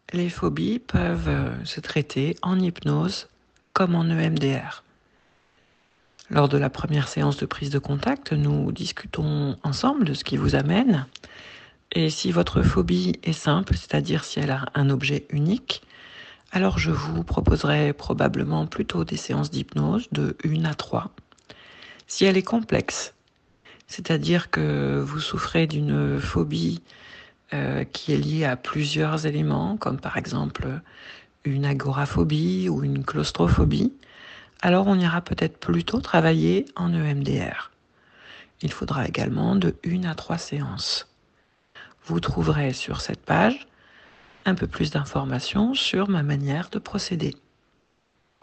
Les phobies peuvent se traiter en hypnose comme en EMDR. Lors de la première séance de prise de contact, nous discutons ensemble de ce qui vous amène. Et si votre phobie est simple, c'est-à-dire si elle a un objet unique, alors je vous proposerai probablement plutôt des séances d'hypnose de 1 à 3. Si elle est complexe, c'est-à-dire que vous souffrez d'une phobie qui est liée à plusieurs éléments, comme par exemple une agoraphobie ou une claustrophobie, alors on ira peut-être plutôt travailler en EMDR. Il faudra également de 1 à 3 séances. Vous trouverez sur cette page un peu plus d'informations sur ma manière de procéder.